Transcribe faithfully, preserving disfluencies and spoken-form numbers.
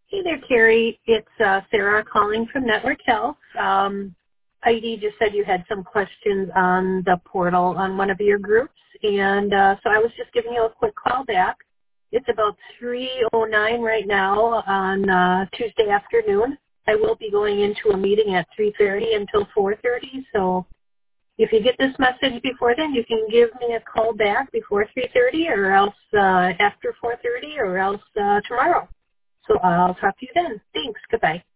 Hey there, Carrie. It's uh, Sarah calling from Network Health. Um, Heidi just said you had some questions on the portal on one of your groups, and uh, so I was just giving you a quick call back. It's about three oh nine right now on uh, Tuesday afternoon. I will be going into a meeting at three thirty until four thirty, so if you get this message before then, you can give me a call back before three thirty or else uh, after four thirty or else uh, tomorrow. So I'll talk to you then. Thanks. Goodbye.